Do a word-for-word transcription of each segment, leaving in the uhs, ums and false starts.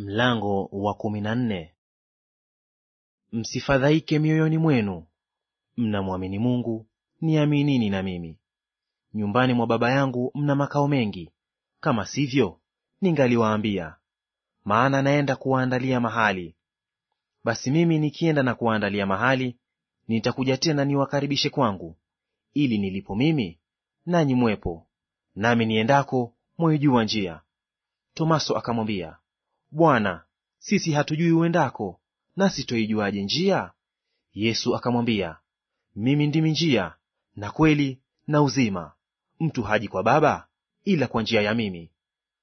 Mlango wa kumi na nne. Msifadhaike mioyoni mwenu, mnamwamini Mungu, niaminini na mimi. Nyumbani mwa Baba yangu mna makao mengi; kama sivyo, ningaliwaambia, maana naenda kuwaandalia mahali. Basi mimi nikienda na kuwaandalia mahali, nitakuja tena niwakaribishe kwangu, ili nilipo mimi nanyi mwepo; nami niendako mwaijua njia. Tomaso akamwambia, Bwana, sisi hatujui uendako, nasi twaijuaje njia? Yesu akamwambia, mimi ndimi njia na kweli na uzima; mtu haji kwa Baba ila kwa njia ya mimi.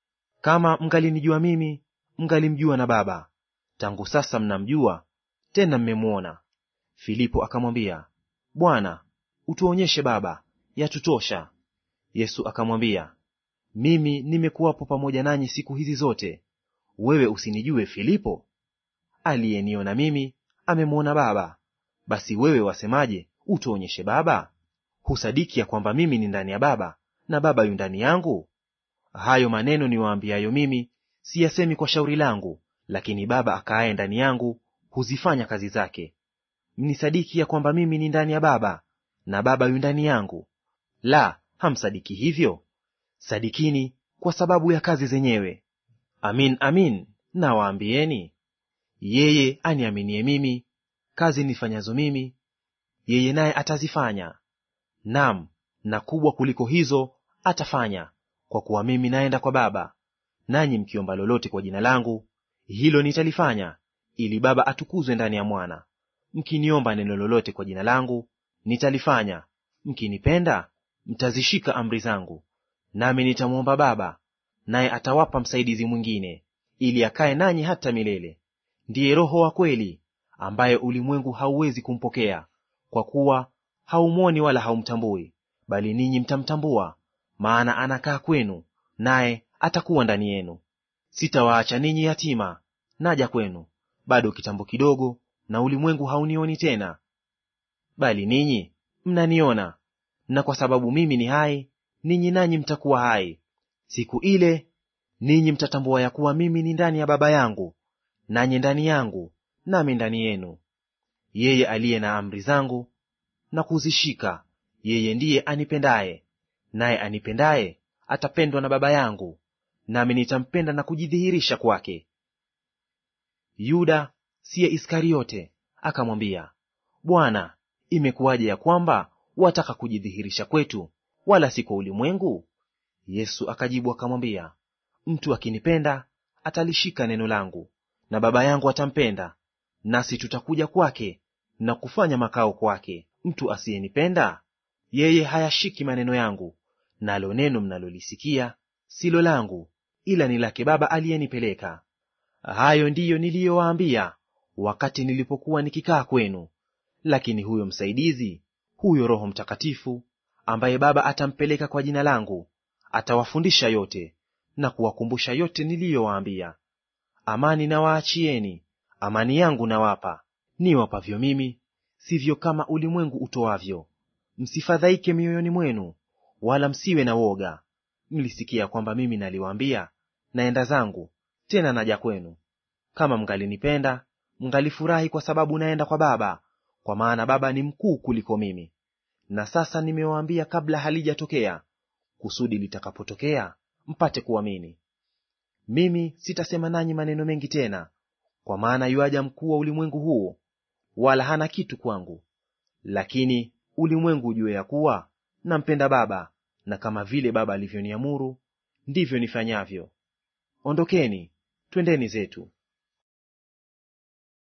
Kama mngalinijua mimi, mngalimjua na Baba; tangu sasa mnamjua, tena mmemwona. Filipo akamwambia, Bwana, utuonyeshe Baba, yatutosha. Yesu akamwambia, mimi nimekuwapo pamoja nanyi siku hizi zote, wewe usinijue Filipo? Aliyeniona mimi amemwona Baba. Basi wewe wasemaje, utuonyeshe Baba? Husadiki ya kwamba mimi ni ndani ya Baba na Baba yu ndani yangu? Hayo maneno niwaambiayo mimi siyasemi kwa shauri langu, lakini Baba akaaye ndani yangu huzifanya kazi zake. Mnisadiki ya kwamba mimi ni ndani ya Baba na Baba yu ndani yangu? La, hamsadiki hivyo? Sadikini kwa sababu ya kazi zenyewe. Amin, amin, nawaambieni, yeye aniaminie mimi, kazi nifanyazo mimi, yeye naye atazifanya; naam, na kubwa kuliko hizo atafanya, kwa kuwa mimi naenda kwa Baba. Nanyi mkiomba lolote kwa jina langu, hilo nitalifanya, ili Baba atukuzwe ndani ya Mwana. Mkiniomba neno lolote kwa jina langu, nitalifanya. Mkinipenda, mtazishika amri zangu. Nami nitamwomba Baba, naye atawapa msaidizi mwingine, ili akae nanyi hata milele. Ndiye Roho wa kweli, ambaye ulimwengu hauwezi kumpokea, kwa kuwa haumwoni wala haumtambui; bali ninyi mtamtambua, maana anakaa kwenu, naye atakuwa ndani yenu. Sitawaacha ninyi yatima, naja kwenu. Bado kitambo kidogo, na ulimwengu haunioni tena, bali ninyi mnaniona; na kwa sababu mimi ni hai, ninyi nanyi mtakuwa hai. Siku ile ninyi mtatambua ya kuwa mimi ni ndani ya Baba yangu, nanyi ndani yangu, nami ndani yenu. Yeye aliye na amri zangu na kuzishika, yeye ndiye anipendaye; naye anipendaye atapendwa na Baba yangu, nami nitampenda na kujidhihirisha kwake. Yuda siye Iskariote akamwambia, Bwana, imekuwaje ya kwamba wataka kujidhihirisha kwetu, wala si kwa ulimwengu? Yesu akajibu akamwambia, mtu akinipenda atalishika neno langu, na Baba yangu atampenda, nasi tutakuja kwake na kufanya makao kwake. Mtu asiyenipenda, yeye hayashiki maneno yangu, nalo neno mnalolisikia silo langu, ila ni lake Baba aliyenipeleka. Hayo ndiyo niliyowaambia wakati nilipokuwa nikikaa kwenu. Lakini huyo msaidizi, huyo Roho Mtakatifu, ambaye Baba atampeleka kwa jina langu, atawafundisha yote na kuwakumbusha yote niliyowaambia. Amani nawaachieni, amani yangu nawapa; niwapavyo mimi, sivyo kama ulimwengu utoavyo. Msifadhaike mioyoni mwenu, wala msiwe na woga. Mlisikia kwamba mimi naliwaambia, naenda zangu, tena naja kwenu. Kama mngalinipenda, mngalifurahi kwa sababu naenda kwa Baba, kwa maana Baba ni mkuu kuliko mimi. Na sasa nimewaambia kabla halijatokea, kusudi litakapotokea mpate kuamini. Mimi sitasema nanyi maneno mengi tena, kwa maana yuaja mkuu wa ulimwengu huu, wala hana kitu kwangu. Lakini ulimwengu ujue ya kuwa nampenda Baba, na kama vile Baba alivyoniamuru, ndivyo nifanyavyo. Ondokeni, twendeni zetu.